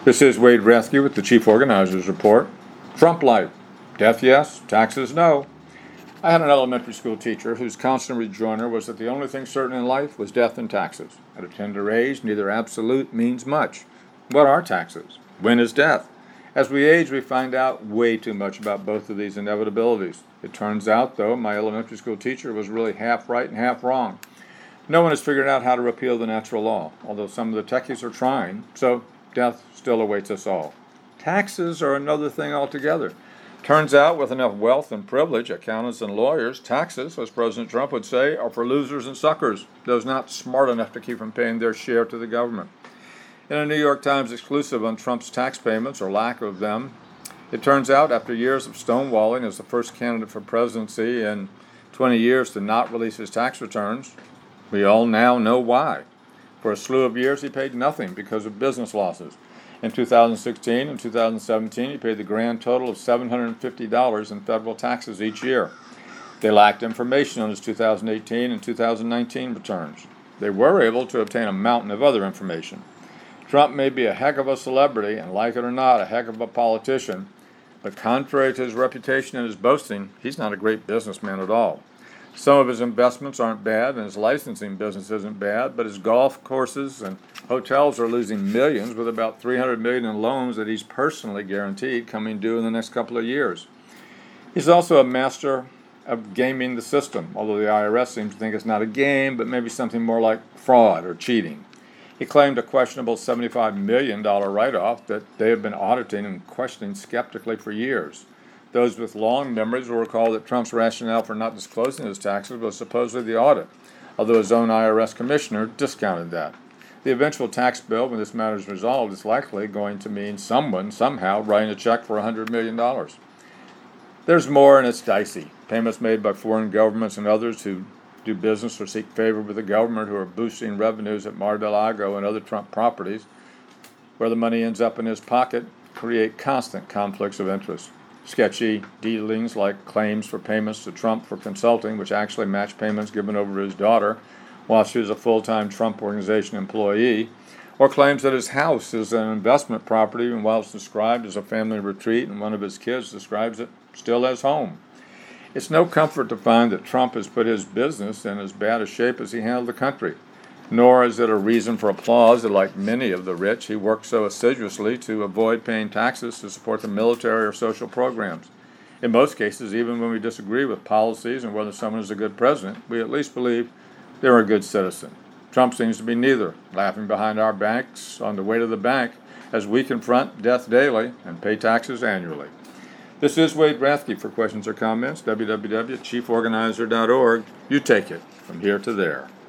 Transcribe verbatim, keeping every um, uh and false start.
This is Wade Rathke with the Chief Organizer's Report. Trump light. Death yes, taxes no. I had an elementary school teacher whose constant rejoinder was that the only thing certain in life was death and taxes. At a tender age, neither absolute means much. What are taxes? When is death? As we age, we find out way too much about both of these inevitabilities. It turns out, though, my elementary school teacher was really half right and half wrong. No one has figured out how to repeal the natural law, although some of the techies are trying, so death still awaits us all. Taxes are another thing altogether. Turns out, with enough wealth and privilege, accountants and lawyers, taxes, as President Trump would say, are for losers and suckers, those not smart enough to keep from paying their share to the government. In a New York Times exclusive on Trump's tax payments, or lack of them, it turns out, after years of stonewalling as the first candidate for presidency in twenty years to not release his tax returns, we all now know why. For a slew of years, he paid nothing because of business losses. In two thousand sixteen and two thousand seventeen, he paid the grand total of seven hundred fifty dollars in federal taxes each year. They lacked information on his two thousand eighteen and two thousand nineteen returns. They were able to obtain a mountain of other information. Trump may be a heck of a celebrity, and like it or not, a heck of a politician, but contrary to his reputation and his boasting, he's not a great businessman at all. Some of his investments aren't bad, and his licensing business isn't bad, but his golf courses and hotels are losing millions, with about three hundred million dollars in loans that he's personally guaranteed coming due in the next couple of years. He's also a master of gaming the system, although the I R S seems to think it's not a game, but maybe something more like fraud or cheating. He claimed a questionable seventy-five million dollars write-off that they have been auditing and questioning skeptically for years. Those with long memories will recall that Trump's rationale for not disclosing his taxes was supposedly the audit, although his own I R S commissioner discounted that. The eventual tax bill, when this matter is resolved, is likely going to mean someone, somehow, writing a check for one hundred million dollars. There's more, and it's dicey. Payments made by foreign governments and others who do business or seek favor with the government, who are boosting revenues at Mar-a-Lago and other Trump properties, where the money ends up in his pocket, create constant conflicts of interest. Sketchy dealings like claims for payments to Trump for consulting, which actually match payments given over to his daughter while she was a full-time Trump Organization employee, or claims that his house is an investment property, and while it's described as a family retreat and one of his kids describes it still as home. It's no comfort to find that Trump has put his business in as bad a shape as he handled the country, nor is it a reason for applause that, like many of the rich, he worked so assiduously to avoid paying taxes to support the military or social programs. In most cases, even when we disagree with policies and whether someone is a good president, we at least believe they're a good citizen. Trump seems to be neither, laughing behind our backs on the way to the bank as we confront death daily and pay taxes annually. This is Wade Rathke. For questions or comments, w w w dot chief organizer dot org. You take it from here to there.